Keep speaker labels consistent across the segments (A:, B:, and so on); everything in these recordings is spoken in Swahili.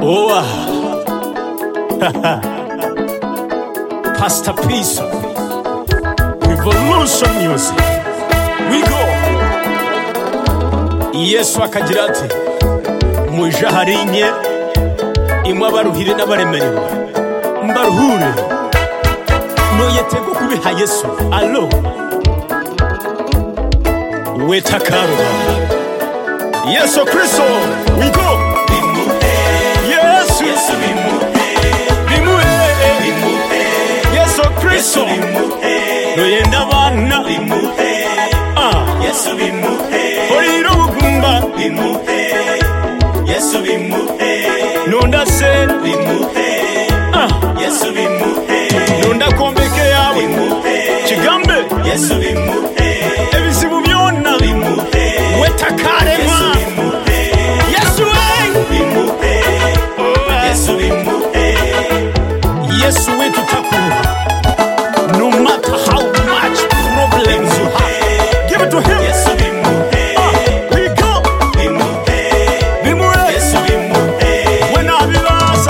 A: Oh, Pastor Peace, Revolution Music. We go. Yesu akagira ati muje harinye imwe abaruhire n'abaremerewe mbaruhure noyetego kubiha Yesu allo wetakaruba Yesu Kristo. We go. Yesu noyenda bana Yesu bimuhe oriro bugumba bimuhe Yesu bimuhe nonda se bimuhe Yesu bimuhe nonda kombeke yawe bimuhe kigambe Yesu bimuhe ebizibu byonna bimuhe wetakarema Yesu bimuhe Yesu bimuhe Yesu wetu takuru. No matter how much problems you have, give it to him. Yes, we go. Yes, when I be lost,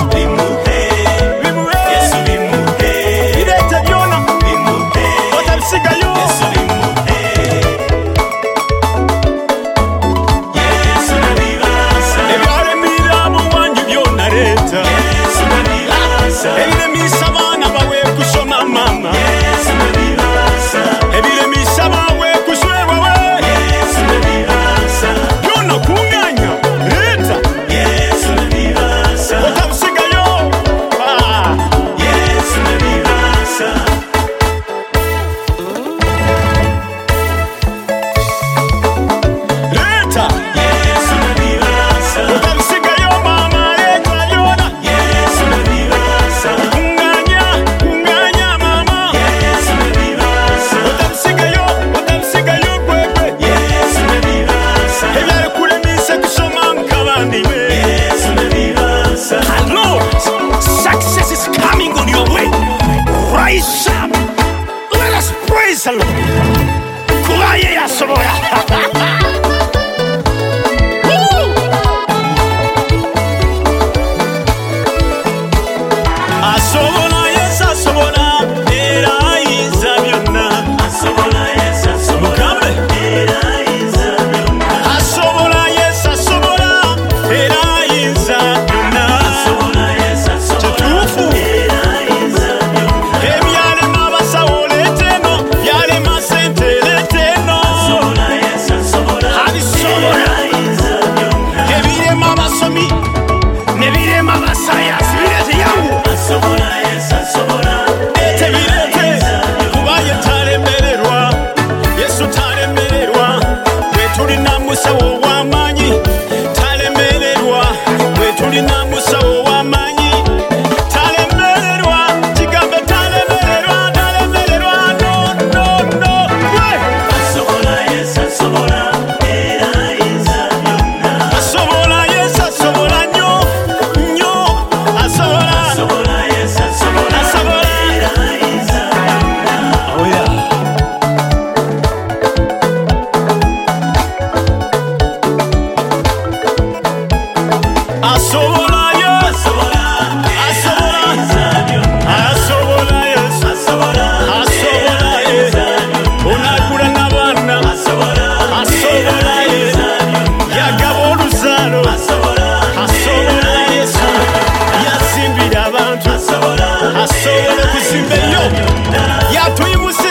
A: yes, he let the Yona. But I'm sick of you. Yes, if you are a miracle, one you are narrator. Yes, enemy savannah, but we're kushona mama. Let us praise the Lord. Kuaye ya sobora. Ya tuimu